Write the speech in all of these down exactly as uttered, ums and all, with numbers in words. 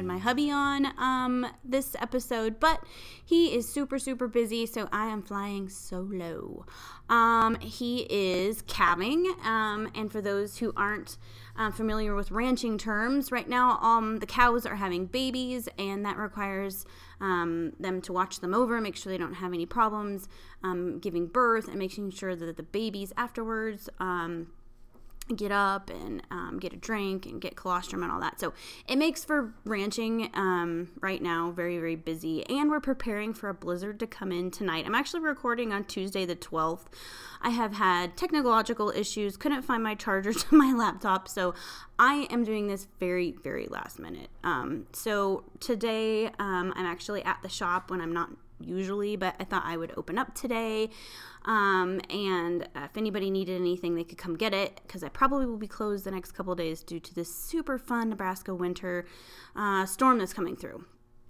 my hubby on um, this episode, but he is super, super busy, so I am flying solo. Um, he is calving, um, and for those who aren't uh, familiar with ranching terms, right now um, the cows are having babies, and that requires um, them to watch them over, make sure they don't have any problems um, giving birth, and making sure that the babies afterwards um, get up and um, get a drink and get colostrum and all that. So it makes for ranching um, right now very, very busy. And we're preparing for a blizzard to come in tonight. I'm actually recording on Tuesday the twelfth. I have had technological issues, couldn't find my charger to my laptop, so I am doing this very, very last minute. Um, so today um, I'm actually at the shop when I'm not usually, but I thought I would open up today. Um, and uh, if anybody needed anything, they could come get it, because I probably will be closed the next couple of days due to this super fun Nebraska winter uh, storm that's coming through.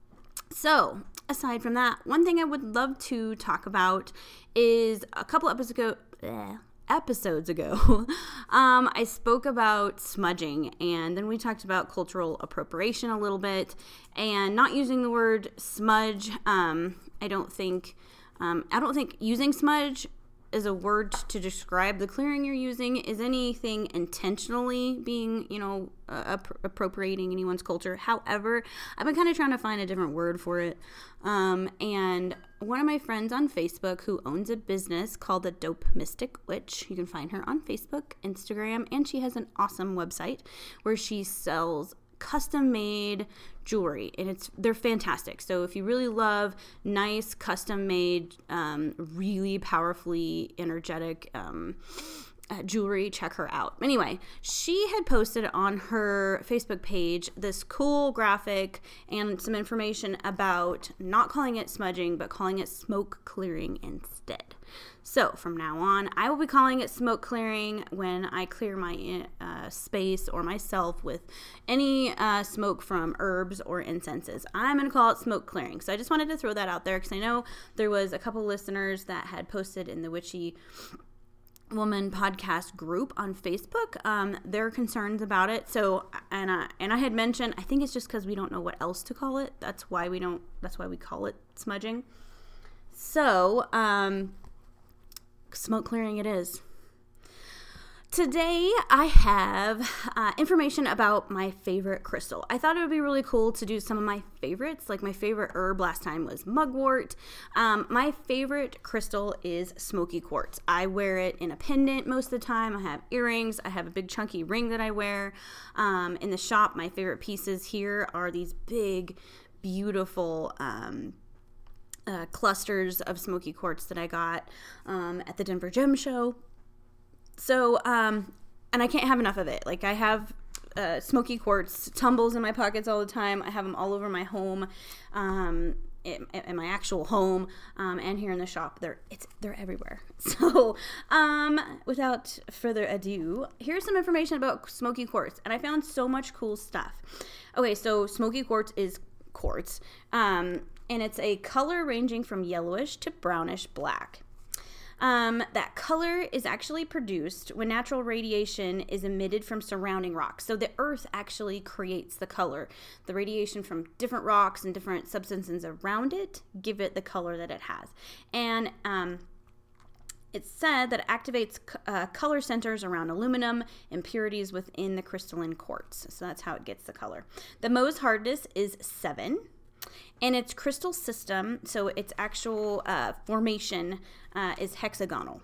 So, aside from that, one thing I would love to talk about is a couple episodes ago, bleh, episodes ago, um, I spoke about smudging, and then we talked about cultural appropriation a little bit, and not using the word smudge. Um, I don't think, um, I don't think using smudge as a word to describe the clearing you're using is anything intentionally being, you know, uh, appropriating anyone's culture. However, I've been kind of trying to find a different word for it. Um, and one of my friends on Facebook who owns a business called the Dope Mystic Witch, you can find her on Facebook, Instagram, and she has an awesome website where she sells custom-made jewelry, and it's they're fantastic. So if you really love nice custom-made, um, really powerfully energetic um, uh, jewelry, check her out. Anyway, she had posted on her Facebook page this cool graphic and some information about not calling it smudging, but calling it smoke clearing instead. So from now on, I will be calling it smoke clearing when I clear my uh, space or myself with any uh, smoke from herbs or incenses. I'm going to call it smoke clearing. So I just wanted to throw that out there, because I know there was a couple listeners that had posted in the Witchy Woman podcast group on Facebook um, their concerns about it. So and I, and I had mentioned, I think it's just because we don't know what else to call it. That's why we don't. That's why we call it smudging. So um. Smoke clearing it is. Today I have uh, information about my favorite crystal. I thought it would be really cool to do some of my favorites. Like my favorite herb last time was mugwort. Um, my favorite crystal is smoky quartz. I wear it in a pendant most of the time. I have earrings. I have a big chunky ring that I wear. Um, in the shop, my favorite pieces here are these big, beautiful um Uh, clusters of smoky quartz that I got um, at the Denver Gem Show. So, um, and I can't have enough of it. Like I have uh, smoky quartz tumbles in my pockets all the time. I have them all over my home, um, in, in my actual home, um, and here in the shop. They're it's they're everywhere. So, um, without further ado, here's some information about smoky quartz, and I found so much cool stuff. Okay, so smoky quartz is quartz. Um, And it's a color ranging from yellowish to brownish black. Um, that color is actually produced when natural radiation is emitted from surrounding rocks. So the earth actually creates the color. The radiation from different rocks and different substances around it give it the color that it has. And um, it's said that it activates uh, color centers around aluminum, impurities within the crystalline quartz. So that's how it gets the color. The Mohs hardness is seven. And its crystal system, so its actual uh, formation, uh, is hexagonal.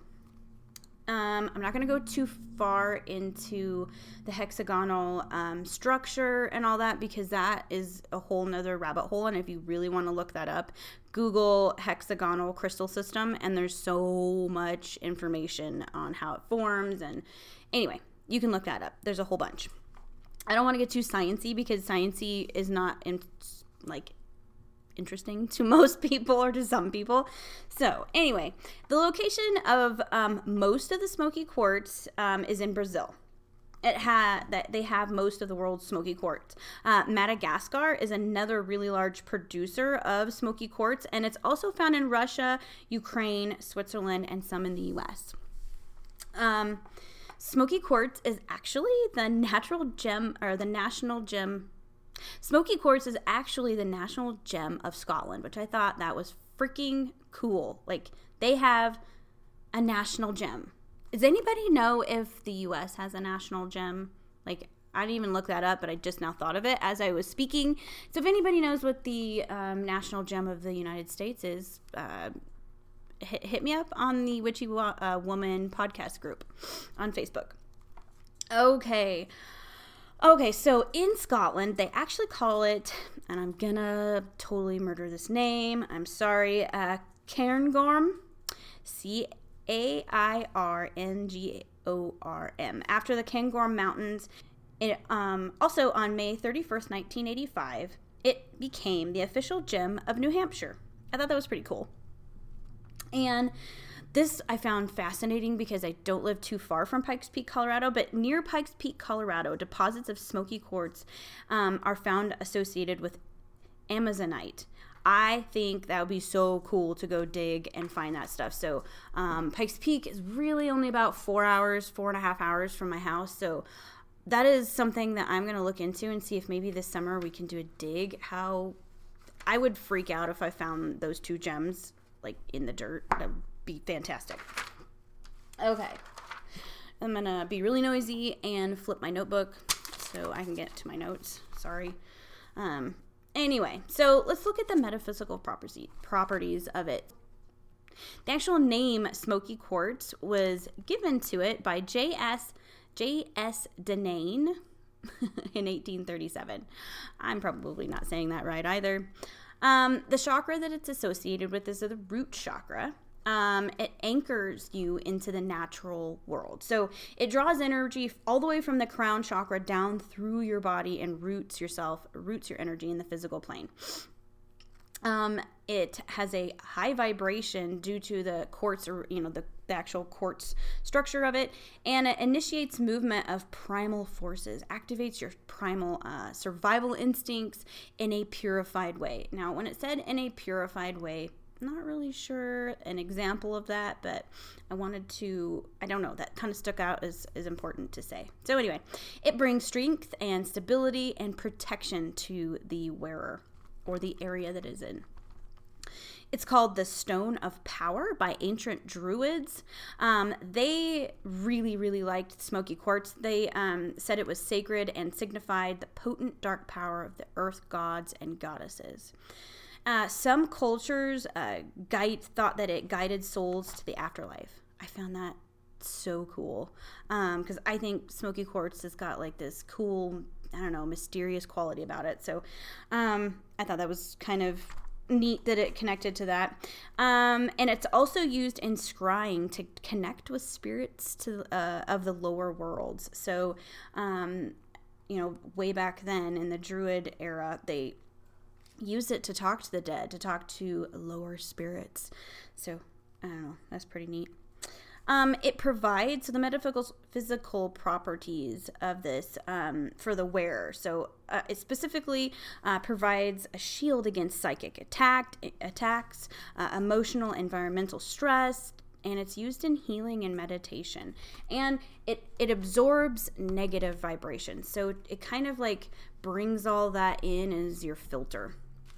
Um, I'm not going to go too far into the hexagonal um, structure and all that, because that is a whole nother rabbit hole. And if you really want to look that up, Google hexagonal crystal system, and there's so much information on how it forms. And anyway, you can look that up. There's a whole bunch. I don't want to get too sciencey, because sciencey is not in, like interesting to most people or to some people. So anyway, the location of um, most of the smoky quartz um, is in Brazil. It had that they have most of the world's smoky quartz. Uh, Madagascar is another really large producer of smoky quartz, and it's also found in Russia, Ukraine, Switzerland, and some in the U S. Um, smoky quartz is actually the natural gem or the national gem. Smoky quartz is actually the national gem of Scotland, which I thought that was freaking cool. Like, they have a national gem. Does anybody know if the U S has a national gem? Like, I didn't even look that up, but I just now thought of it as I was speaking. So if anybody knows what the um, national gem of the United States is, uh, hit, hit me up on the Witchy uh, Woman podcast group on Facebook. Okay. Okay, so in Scotland, they actually call it, and I'm gonna totally murder this name, I'm sorry, uh, Cairngorm, C A I R N G O R M, after the Cairngorm Mountains. It, um, also, on May thirty-first, nineteen eighty-five, it became the official gem of New Hampshire. I thought that was pretty cool. And this I found fascinating because I don't live too far from Pikes Peak, Colorado, but near Pikes Peak, Colorado, deposits of smoky quartz um, are found associated with Amazonite. I think that would be so cool to go dig and find that stuff. So um, Pikes Peak is really only about four hours, four and a half hours from my house. So that is something that I'm going to look into and see if maybe this summer we can do a dig. How I would freak out if I found those two gems like in the dirt. That would be fantastic. Okay. I'm going to be really noisy and flip my notebook so I can get to my notes. Sorry. Um, anyway, so let's look at the metaphysical property, properties of it. The actual name smoky quartz was given to it by J S J S Denane in eighteen thirty-seven. I'm probably not saying that right either. Um, the chakra that it's associated with is the root chakra. Um, it anchors you into the natural world. So it draws energy all the way from the crown chakra down through your body and roots yourself, roots your energy in the physical plane. Um, it has a high vibration due to the quartz, or, you know, the, the actual quartz structure of it, and it initiates movement of primal forces, activates your primal uh, survival instincts in a purified way. Now, when it said in a purified way, I'm not really sure an example of that, but I wanted to, I don't know, that kind of stuck out as, as important to say. So anyway, it brings strength and stability and protection to the wearer, or the area that is in. It's called the Stone of Power by ancient Druids. Um, they really, really liked smoky quartz. They um, said it was sacred and signified the potent dark power of the earth gods and goddesses. Uh, some cultures uh, guide, thought that it guided souls to the afterlife. I found that so cool because um, I think smoky quartz has got like this cool, I don't know, mysterious quality about it. So um, I thought that was kind of neat that it connected to that. Um, and it's also used in scrying to connect with spirits to uh, of the lower worlds. So, um, you know, way back then in the Druid era, they used it to talk to the dead, to talk to lower spirits. So I don't know, that's pretty neat. Um, it provides so the metaphysical physical properties of this um, for the wearer. So uh, it specifically uh, provides a shield against psychic attack, attacks, uh, emotional, environmental stress, and it's used in healing and meditation. And it, it absorbs negative vibrations. So it kind of like brings all that in as your filter.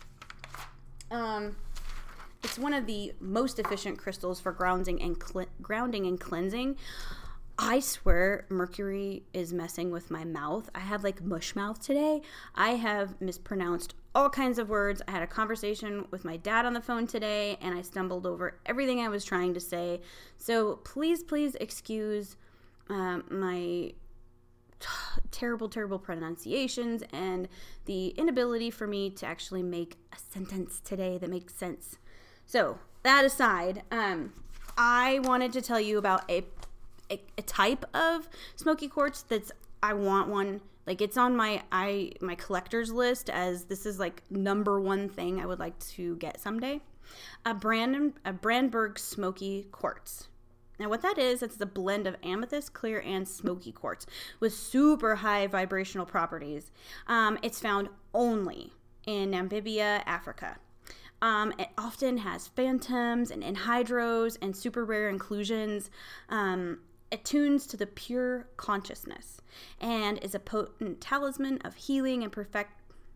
Um... It's one of the most efficient crystals for grounding and cl- grounding and cleansing. I swear mercury is messing with my mouth. I have like mush mouth today. I have mispronounced all kinds of words. I had a conversation with my dad on the phone today, and I stumbled over everything I was trying to say. So please, please excuse um, my t- terrible, terrible pronunciations and the inability for me to actually make a sentence today that makes sense. So, that aside, um, I wanted to tell you about a, a a type of smoky quartz that's, I want one, like it's on my I my collector's list as this is like number one thing I would like to get someday. A Brand, a Brandenburg smoky quartz. Now what that is, it's a blend of amethyst, clear, and smoky quartz with super high vibrational properties. Um, it's found only in Namibia, Africa. Um, it often has phantoms and anhydros and super rare inclusions. Um, it tunes to the pure consciousness and is a potent talisman of healing and perfect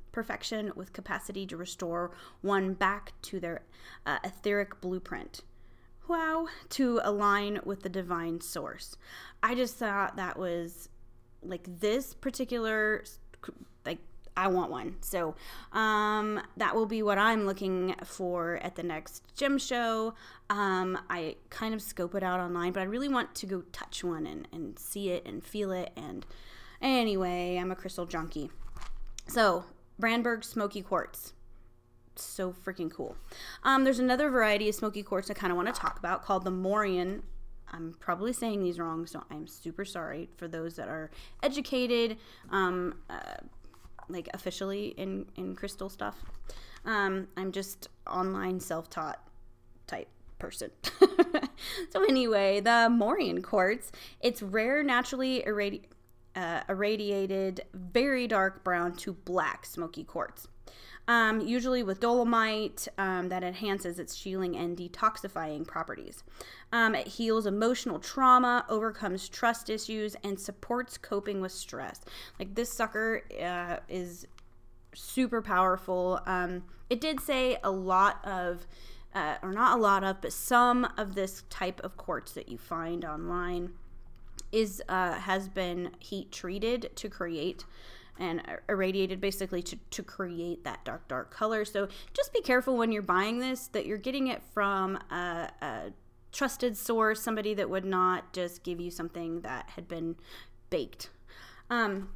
perfection with capacity to restore one back to their uh, etheric blueprint. Wow, to align with the divine source. I just thought that was like this particular, like, I want one. So um, that will be what I'm looking for at the next gem show. Um, I kind of scope it out online, but I really want to go touch one and, and see it and feel it. And anyway, I'm a crystal junkie. So Brandberg Smoky Quartz. So freaking cool. Um, there's another variety of smoky quartz I kind of want to talk about called the Morian. I'm probably saying these wrong, so I'm super sorry for those that are educated, um, uh, like officially in, in crystal stuff. Um, I'm just online self-taught type person. So anyway, the Morian quartz, it's rare, naturally irradi- uh, irradiated, very dark brown to black smoky quartz. Um, usually with dolomite um, that enhances its healing and detoxifying properties. Um, it heals emotional trauma, overcomes trust issues, and supports coping with stress. Like, this sucker uh, is super powerful. Um, it did say a lot of, uh, or not a lot of, but some of this type of quartz that you find online is uh, has been heat treated to create and irradiated basically to, to create that dark, dark color. So just be careful when you're buying this that you're getting it from a, a trusted source, somebody that would not just give you something that had been baked. Um,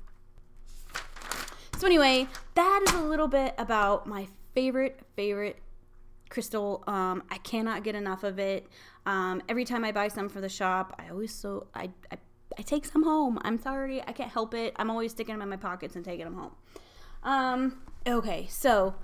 so anyway, that is a little bit about my favorite, favorite crystal. Um, I cannot get enough of it. Um, every time I buy some for the shop, I always so, I, I I take some home. I'm sorry. I can't help it. I'm always sticking them in my pockets and taking them home. Um, okay, so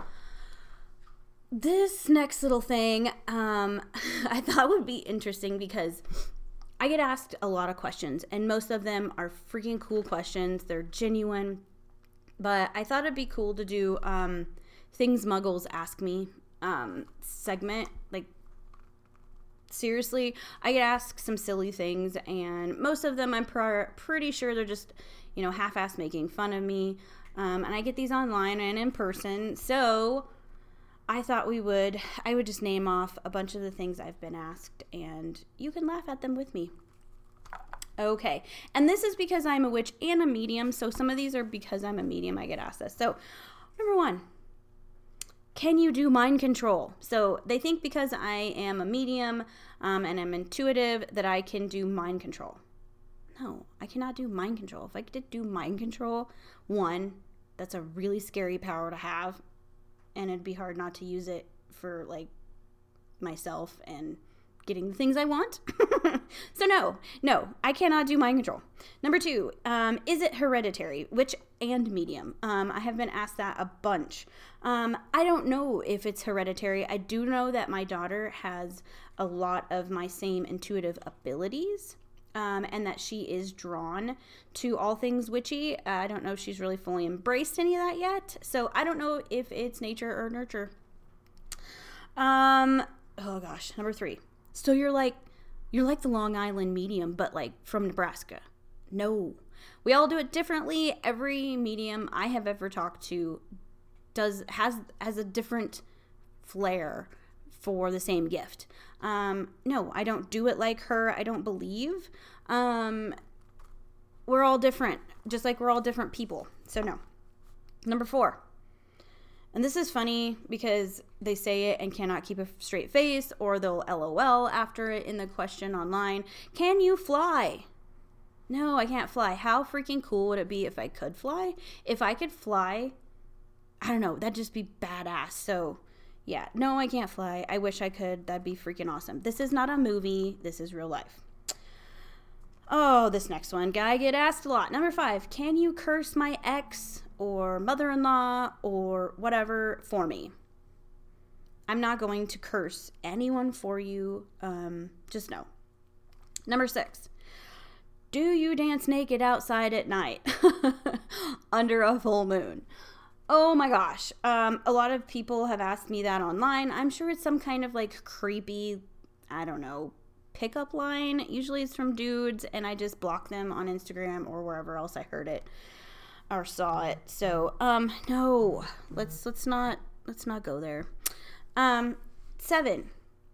this next little thing um, I thought would be interesting because I get asked a lot of questions, and most of them are freaking cool questions. They're genuine, but I thought it'd be cool to do um, things Muggles ask me um, segment, like, seriously, I get asked some silly things, and most of them I'm pr- pretty sure they're just, you know, half-ass making fun of me. Um, and I get these online and in person. So I thought we would, I would just name off a bunch of the things I've been asked, and you can laugh at them with me. Okay. And this is because I'm a witch and a medium. So some of these are because I'm a medium I get asked this. So number one. Can you do mind control? So they think because I am a medium um, and I'm intuitive that I can do mind control. No, I cannot do mind control. If I could do mind control, one, that's a really scary power to have, and it'd be hard not to use it for, like, myself and getting the things I want. So no, no, I cannot do mind control. Number two, um, is it hereditary? Witch and medium. Um, I have been asked that a bunch. Um, I don't know if it's hereditary. I do know that my daughter has a lot of my same intuitive abilities, um, and that she is drawn to all things witchy. Uh, I don't know if she's really fully embraced any of that yet. So I don't know if it's nature or nurture. Um, oh gosh, number three. So you're like, you're like the Long Island medium, but like from Nebraska. No, we all do it differently. Every medium I have ever talked to does, has, has a different flair for the same gift. Um, no, I don't do it like her. I don't believe. Um, we're all different, just like we're all different people. So no. Number four. And this is funny because they say it and cannot keep a straight face, or they'll LOL after it in the question online. Can you fly? No, I can't fly. How freaking cool would it be if I could fly? If I could fly, I don't know, that'd just be badass. So yeah, no, I can't fly. I wish I could. That'd be freaking awesome. This is not a movie. This is real life. Oh, this next one. Guy get asked a lot. Number five, can you curse my ex or mother-in-law or whatever for me? I'm not going to curse anyone for you. Um, just no. Number six, do you dance naked outside at night under a full moon? Oh my gosh. Um, a lot of people have asked me that online. I'm sure it's some kind of like creepy, I don't know, pickup line. Usually it's from dudes, and I just block them on Instagram or wherever else I heard it. or saw it. So, um, no, let's, let's not, let's not go there. Um, seven.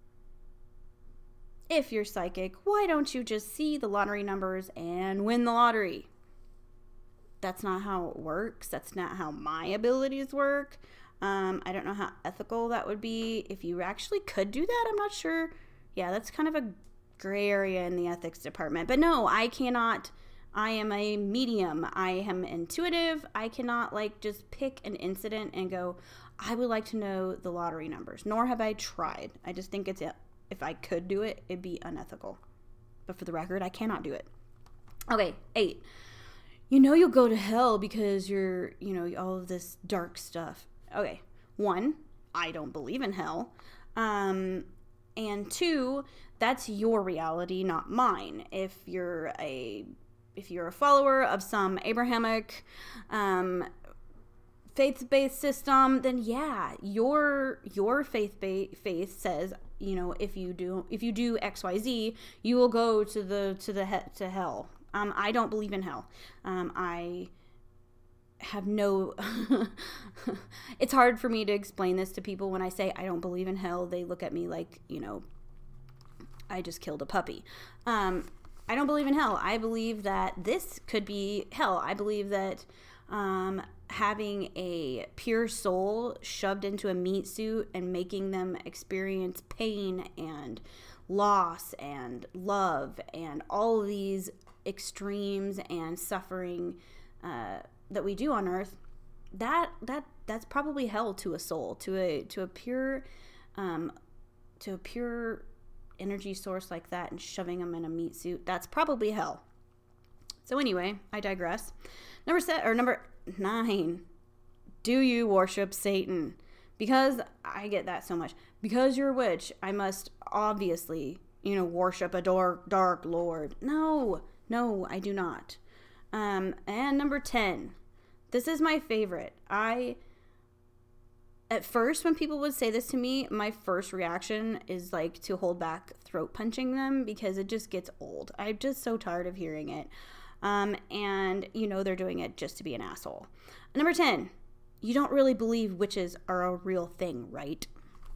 If you're psychic, why don't you just see the lottery numbers and win the lottery? That's not how it works. That's not how my abilities work. Um, I don't know how ethical that would be. If you actually could do that, I'm not sure. Yeah, that's kind of a gray area in the ethics department. But no, I cannot. I am a medium. I am intuitive. I cannot like just pick an incident and go, I would like to know the lottery numbers. Nor have I tried. I just think it's, if I could do it, it'd be unethical. But for the record, I cannot do it. Okay, eight. You know you'll go to hell because you're, you know, all of this dark stuff. Okay, one, I don't believe in hell. Um, and two, that's your reality, not mine. If you're a, if you're a follower of some Abrahamic, um, faith-based system, then yeah, your your faith ba- faith says, you know, if you do if you do X Y Z, you will go to the to the he- to hell. Um, I don't believe in hell. Um, I have no. It's hard for me to explain this to people when I say I don't believe in hell. They look at me like, you know, I just killed a puppy. Um, I don't believe in hell. I believe that this could be hell. I believe that um, having a pure soul shoved into a meat suit and making them experience pain and loss and love and all of these extremes and suffering uh, that we do on earth, that that that's probably hell to a soul, to a to a pure um, to a pure energy source like that, and shoving them in a meat suit. That's probably hell. So anyway, I digress. Number set or number nine. Do you worship Satan? Because I get that so much. Because you're a witch, I must obviously, you know, worship a dark, dark lord. No, no, I do not. Um, and number ten. This is my favorite. I, at first, when people would say this to me, my first reaction is like to hold back throat punching them because it just gets old. I'm just so tired of hearing it. Um, and, you know, they're doing it just to be an asshole. Number ten. You don't really believe witches are a real thing, right?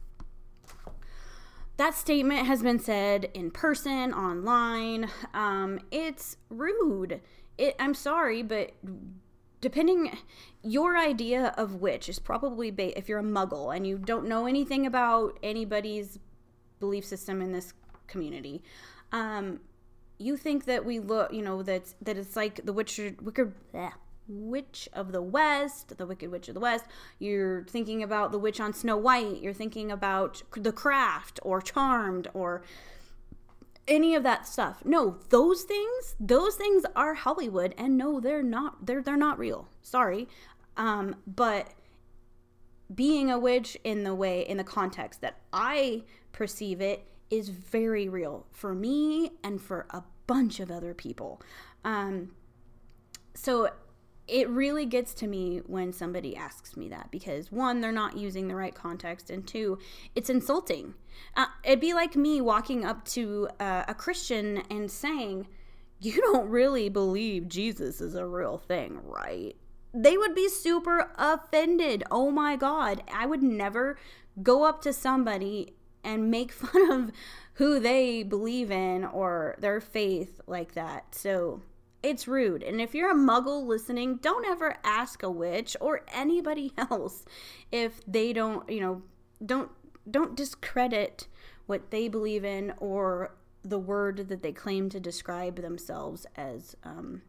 That statement has been said in person, online. Um, it's rude. It, I'm sorry, but depending, your idea of witch is probably, ba- if you're a muggle and you don't know anything about anybody's belief system in this community, um, you think that we look, you know, that that it's like the witch, wicked, bleh, Witch of the West, the Wicked Witch of the West. You're thinking about the witch on Snow White. You're thinking about The Craft or Charmed or any of that stuff. No, those things, those things are Hollywood, and no, they're not. They're they're not real. Sorry, um, but being a witch in the way, in the context that I perceive it, is very real for me and for a bunch of other people. Um, so. It really gets to me when somebody asks me that because, one, they're not using the right context, and two, it's insulting. Uh, it'd be like me walking up to uh, a Christian and saying, you don't really believe Jesus is a real thing, right? They would be super offended. Oh my God. I would never go up to somebody and make fun of who they believe in or their faith like that. So it's rude. And if you're a muggle listening, don't ever ask a witch or anybody else if they don't, you know, don't don't discredit what they believe in or the word that they claim to describe themselves as um,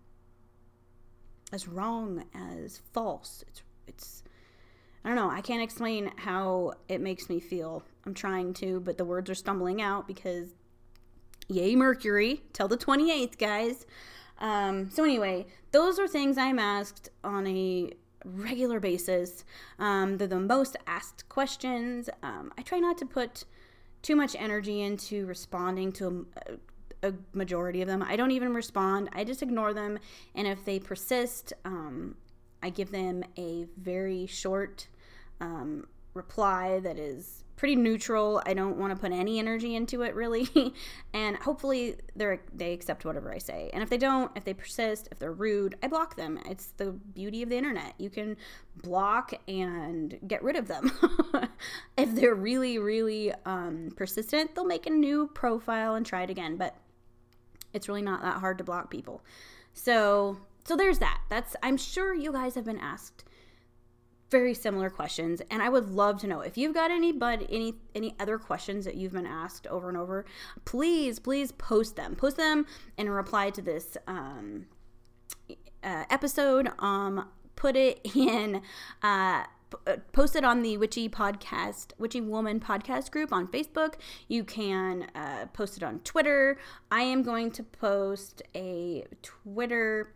as wrong, as false. It's it's I don't know. I can't explain how it makes me feel. I'm trying to, but the words are stumbling out because yay Mercury till the twenty-eighth, guys. Um, so anyway, those are things I'm asked on a regular basis. Um, they're the most asked questions. Um, I try not to put too much energy into responding to a, a majority of them. I don't even respond. I just ignore them. And if they persist, um, I give them a very short um, reply that is pretty neutral. I don't want to put any energy into it, really. And hopefully they they accept whatever I say. And if they don't, if they persist, if they're rude, I block them. It's the beauty of the internet. You can block and get rid of them. If they're really, really um, persistent, they'll make a new profile and try it again. But it's really not that hard to block people. So, so there's that. That's, I'm sure you guys have been asked very similar questions, and I would love to know if you've got any but any any other questions that you've been asked over and over. Please, please post them. Post them in a reply to this um, uh, episode. Um, put it in. Uh, Post it on the Witchy Podcast, Witchy Woman Podcast group on Facebook. You can uh, post it on Twitter. I am going to post a Twitter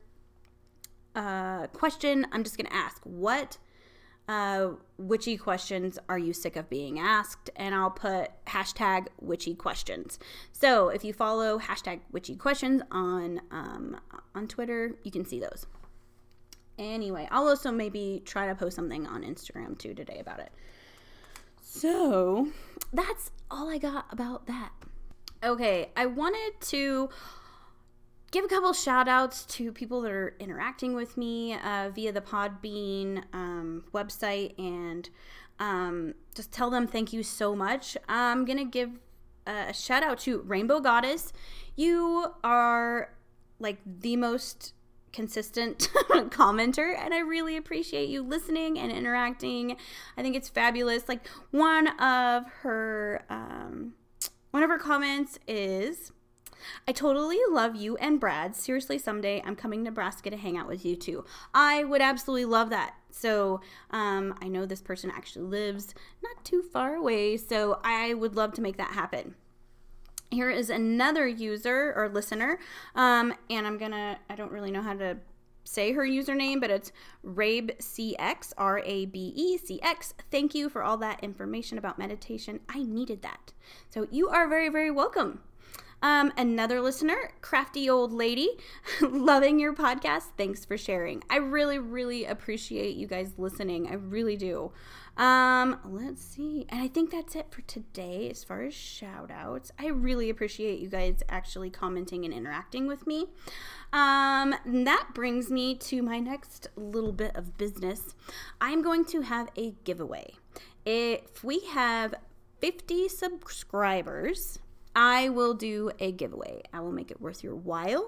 uh, question. I'm just going to ask, what uh, witchy questions are you sick of being asked? And I'll put hashtag witchy questions. So if you follow hashtag witchy questions on um, on Twitter, you can see those. Anyway, I'll also maybe try to post something on Instagram too today about it. So that's all I got about that. Okay, I wanted to give a couple shout outs to people that are interacting with me uh, via the Podbean um, website, and um, just tell them thank you so much. I'm going to give a shout out to Rainbow Goddess. You are like the most consistent commenter, and I really appreciate you listening and interacting. I think it's fabulous. Like one of her um, one of her comments is, I totally love you and Brad. Seriously, someday I'm coming to Nebraska to hang out with you too. I would absolutely love that. So um, I know this person actually lives not too far away, so I would love to make that happen. Here is another user or listener, um, and I'm gonna, I don't really know how to say her username, but it's RabeCX, R A B E C X. Thank you for all that information about meditation. I needed that. So you are very, very welcome. Um, another listener, Crafty Old Lady, loving your podcast. Thanks for sharing. I really, really appreciate you guys listening. I really do. Um, let's see. And I think that's it for today as far as shout outs. I really appreciate you guys actually commenting and interacting with me. Um, that brings me to my next little bit of business. I'm going to have a giveaway. If we have fifty subscribers, I will do a giveaway. I will make it worth your while.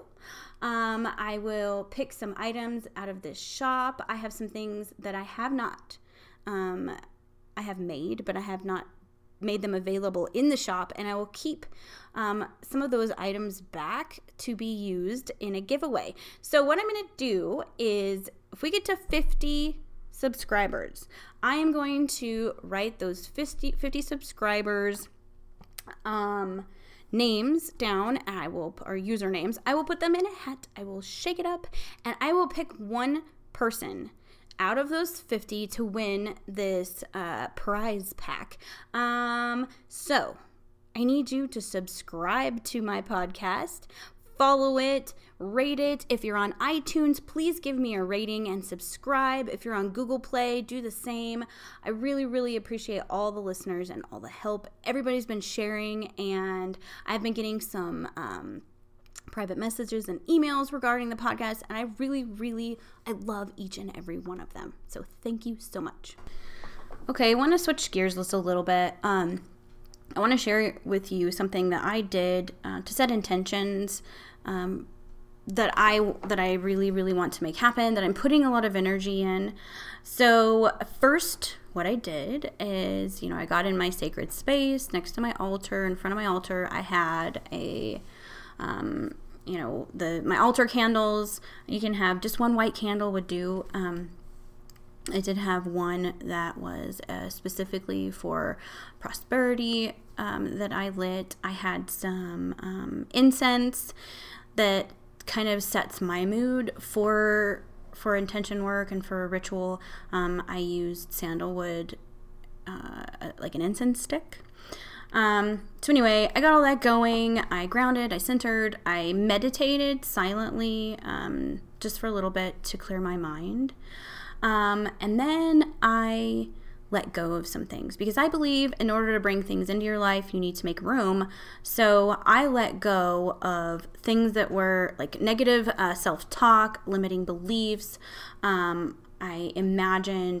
Um, I will pick some items out of this shop. I have some things that I have not Um, I have made, but I have not made them available in the shop, and I will keep um, some of those items back to be used in a giveaway. So what I'm going to do is, if we get to fifty subscribers, I am going to write those fifty, fifty subscribers um, names down, and I will, or usernames, I will put them in a hat, I will shake it up, and I will pick one person out of those fifty to win this uh, prize pack. Um, so I need you to subscribe to my podcast, follow it, rate it. If you're on iTunes, please give me a rating and subscribe. If you're on Google Play, do the same. I really, really appreciate all the listeners and all the help. Everybody's been sharing, and I've been getting some um, private messages and emails regarding the podcast, and I really, really, I love each and every one of them. So thank you so much. Okay, I want to switch gears just a little bit. Um, I want to share with you something that I did uh, to set intentions um, that I that I really, really want to make happen, that I'm putting a lot of energy in. So first, what I did is, you know, I got in my sacred space next to my altar. In front of my altar, I had a Um, you know, the my altar candles. You can have just one white candle would do. Um, I did have one that was uh, specifically for prosperity um, that I lit. I had some um, incense that kind of sets my mood for for intention work and for a ritual. Um, I used sandalwood, uh, like an incense stick. Um, so anyway, I got all that going. I grounded, I centered, I meditated silently, um, just for a little bit to clear my mind. Um, and then I let go of some things, because I believe in order to bring things into your life, you need to make room. So I let go of things that were like negative uh, self-talk, limiting beliefs. Um, I imagined,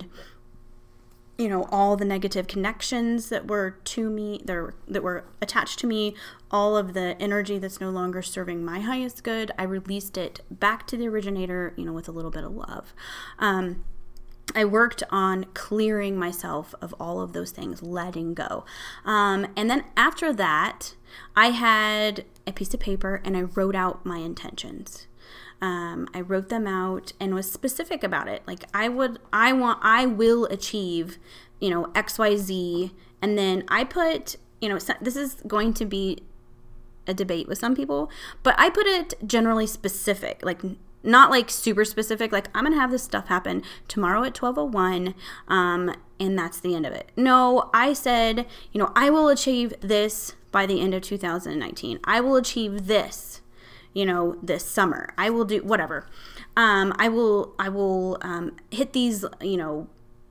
you know, all the negative connections that were to me, that were, that were attached to me, all of the energy that's no longer serving my highest good. I released it back to the originator, you know, with a little bit of love. Um, I worked on clearing myself of all of those things, letting go. Um, and then after that, I had a piece of paper and I wrote out my intentions. Um, I wrote them out and was specific about it. Like I would, I want, I will achieve, you know, X, Y, Z. And then I put, you know, so this is going to be a debate with some people, but I put it generally specific, like not like super specific, like I'm going to have this stuff happen tomorrow at twelve oh one, um, and that's the end of it. No, I said, you know, I will achieve this by the end of two thousand nineteen. I will achieve this, you know, this summer. I will do whatever. Um, I will, I will um, hit these, you know,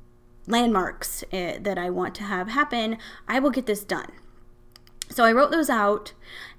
landmarks uh, that I want to have happen. I will get this done. So I wrote those out,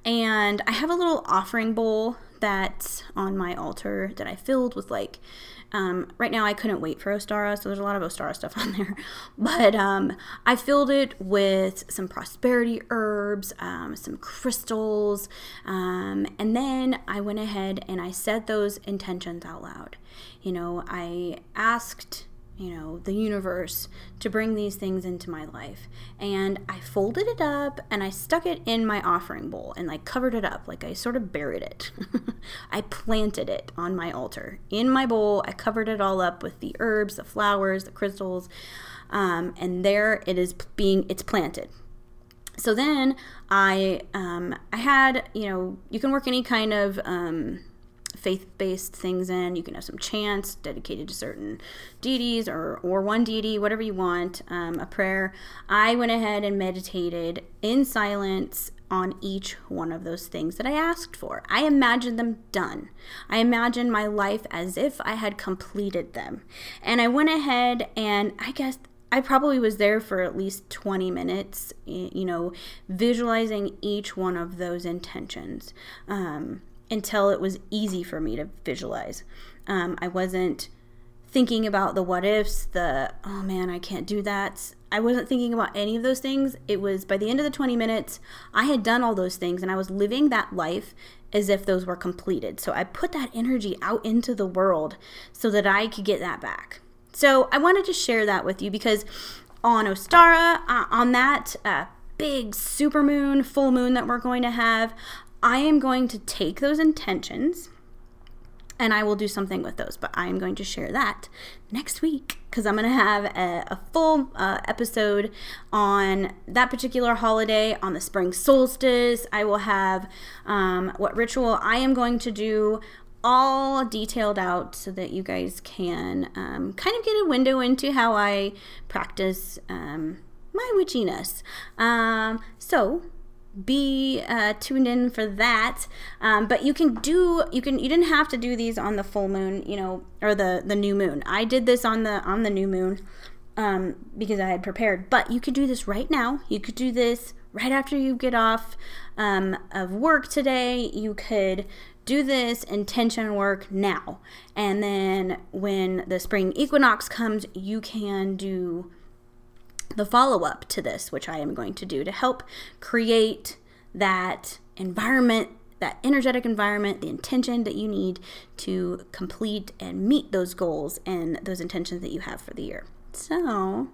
and I have a little offering bowl that's on my altar that I filled with like, um, right now I couldn't wait for Ostara, so there's a lot of Ostara stuff on there, but um, I filled it with some prosperity herbs, um, some crystals, um, and then I went ahead and I said those intentions out loud. You know, I asked, you know, the universe to bring these things into my life. And I folded it up and I stuck it in my offering bowl and like covered it up. Like I sort of buried it. I planted it on my altar. In my bowl, I covered it all up with the herbs, the flowers, the crystals. Um, and there it is being, it's planted. So then I, um, I had, you know, you can work any kind of, um, faith-based things in. You can have some chants dedicated to certain deities or or one deity, whatever you want, um, a prayer. I went ahead and meditated in silence on each one of those things that I asked for. I imagined them done. I imagined my life as if I had completed them. And I went ahead and I guess I probably was there for at least twenty minutes, you know, visualizing each one of those intentions. Um, until it was easy for me to visualize. Um, I wasn't thinking about the what ifs, the, oh man, I can't do that. I wasn't thinking about any of those things. It was by the end of the twenty minutes, I had done all those things and I was living that life as if those were completed. So I put that energy out into the world so that I could get that back. So I wanted to share that with you because on Ostara, uh, on that uh, big super moon, full moon that we're going to have, I am going to take those intentions and I will do something with those, but I am going to share that next week because I'm going to have a, a full uh, episode on that particular holiday, on the spring solstice. I will have um, what ritual I am going to do all detailed out so that you guys can um, kind of get a window into how I practice um, my witchiness. Um, so be uh, tuned in for that. Um, but you can do, you can, you didn't have to do these on the full moon, you know, or the, the new moon. I did this on the, on the new moon um, because I had prepared, but you could do this right now. You could do this right after you get off um, of work today. You could do this intention work now. And then when the spring equinox comes, you can do the follow-up to this, which I am going to do to help create that environment, that energetic environment, the intention that you need to complete and meet those goals and those intentions that you have for the year. So,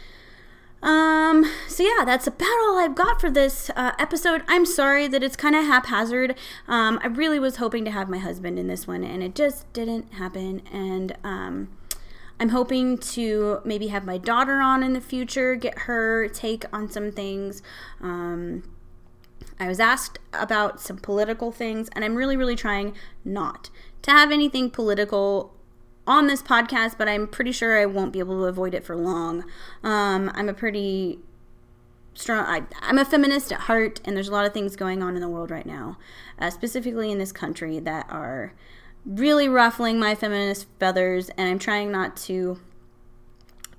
um, so yeah, that's about all I've got for this uh, episode. I'm sorry that it's kind of haphazard. Um, I really was hoping to have my husband in this one, and it just didn't happen. And um, I'm hoping to maybe have my daughter on in the future, get her take on some things. Um, I was asked about some political things, and I'm really, really trying not to have anything political on this podcast, but I'm pretty sure I won't be able to avoid it for long. Um, I'm a pretty strong, I, I'm a feminist at heart, and there's a lot of things going on in the world right now, uh, specifically in this country, that are really ruffling my feminist feathers, and I'm trying not to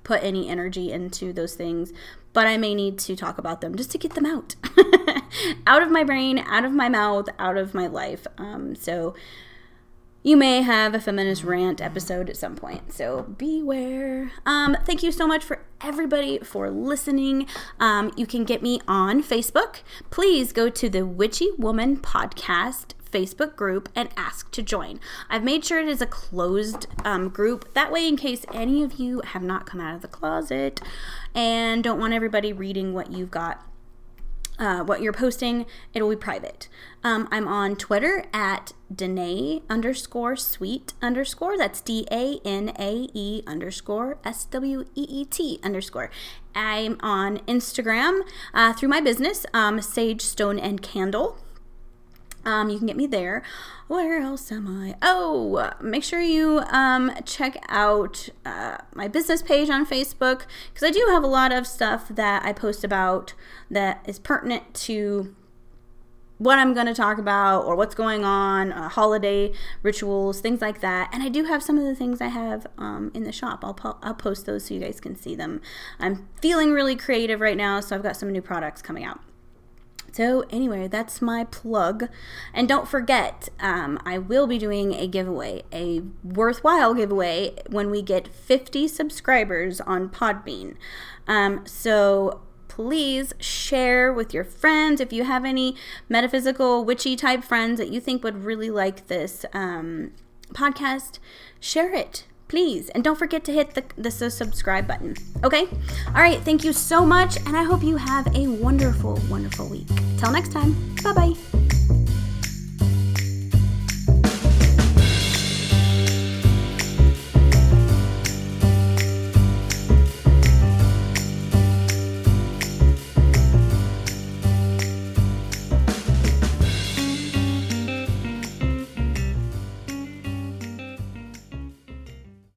put any energy into those things, but I may need to talk about them just to get them out. Out of my brain, out of my mouth, out of my life. Um, so you may have a feminist rant episode at some point, so beware. Um, thank you so much for everybody for listening. Um, you can get me on Facebook. Please go to the Witchy Woman Podcast Facebook group and ask to join. I've made sure it is a closed um, group. That way, in case any of you have not come out of the closet and don't want everybody reading what you've got, uh, what you're posting, it'll be private. Um, I'm on Twitter at Danae underscore sweet underscore. That's D A N A E underscore S W E E T underscore. I'm on Instagram uh, through my business, um, Sage Stone and Candle. Um, you can get me there. Where else am I? Oh, make sure you um, check out uh, my business page on Facebook, because I do have a lot of stuff that I post about that is pertinent to what I'm going to talk about or what's going on, uh, holiday rituals, things like that. And I do have some of the things I have um, in the shop. I'll, po- I'll post those so you guys can see them. I'm feeling really creative right now, so I've got some new products coming out. So anyway, that's my plug. And don't forget, um, I will be doing a giveaway, a worthwhile giveaway when we get fifty subscribers on Podbean. Um, so please share with your friends. If you have any metaphysical, witchy type friends that you think would really like this um, podcast, share it. Please. And don't forget to hit the, the subscribe button. Okay? All right. Thank you so much. And I hope you have a wonderful, wonderful week. Till next time. Bye-bye.